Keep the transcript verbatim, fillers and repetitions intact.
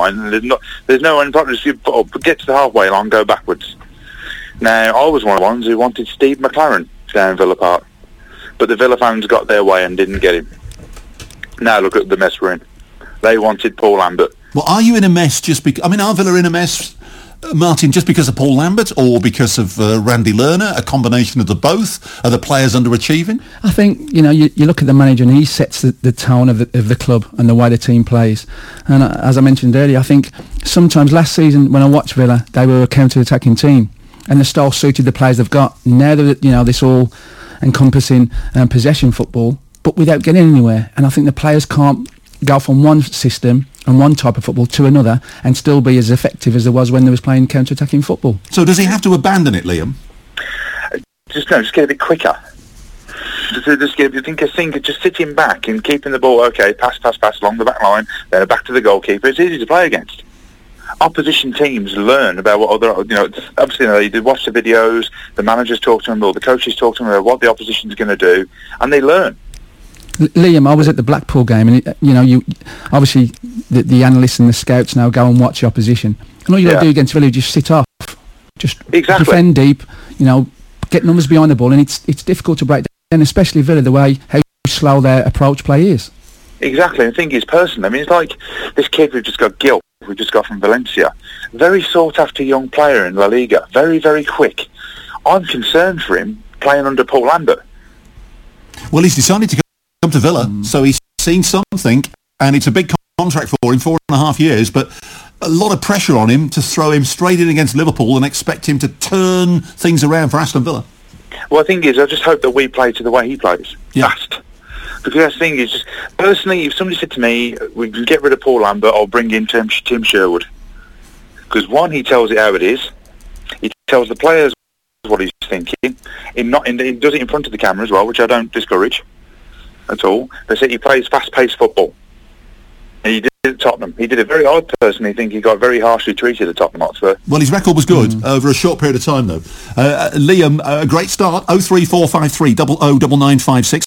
line, and there's no, there's no one just get to the halfway line, go backwards. Now, I was one of the ones who wanted Steve McLaren down Villa Park, but the Villa fans got their way and didn't get him. Now look at the mess we're in. They wanted Paul Lambert. Well, are you in a mess just because... I mean, are Villa in a mess, uh, Martin, just because of Paul Lambert or because of uh, Randy Lerner, a combination of the both? Are the players underachieving? I think, you know, you, you look at the manager and he sets the, the tone of the, of the club and the way the team plays. And uh, as I mentioned earlier, I think sometimes last season when I watched Villa, they were a counter-attacking team and the style suited the players they've got. Now that, you know, this all encompassing um, possession football, but without getting anywhere. And I think the players can't go from one system and one type of football to another and still be as effective as there was when they was playing counter-attacking football. So does he have to abandon it, Liam? Just no, just get a bit quicker. Just, just get, I think, I think just sitting back and keeping the ball, okay, pass, pass, pass along the back line, then back to the goalkeeper. It's easy to play against. Opposition teams learn about what other, you know, obviously you know, they watch the videos, the managers talk to them, or the coaches talk to them about what the opposition's going to do, and they learn. Liam, I was at the Blackpool game, and it, you know, you obviously the, the analysts and the scouts now go and watch the opposition, and all you got to yeah. do against Villa is just sit off, just exactly. defend deep, you know, get numbers behind the ball, and it's it's difficult to break down, especially Villa, the way how slow their approach play is. Exactly, the thing is, personally, I mean, it's like this kid we've just got, Gil, we just got from Valencia, very sought-after young player in La Liga, very, very quick. I'm concerned for him playing under Paul Lambert. Well, he's decided to go come to Villa, mm. so he's seen something, and it's a big contract for him, four and a half years, but a lot of pressure on him to throw him straight in against Liverpool and expect him to turn things around for Aston Villa. Well, the thing is, I just hope that we play to the way he plays, yeah. fast. Because the thing is, just personally, if somebody said to me, we can get rid of Paul Lambert or bring in Tim, Tim Sherwood, because one, he tells it how it is, he tells the players what he's thinking, he, not in, he does it in front of the camera as well, which I don't discourage at all. They say he plays fast-paced football. And he did it at Tottenham. He did it very... I personally think he got very harshly treated at Tottenham Hotspur. Well, his record was good mm. over a short period of time, though. Uh, Liam, a great start. oh three four five three, oh oh nine nine five six.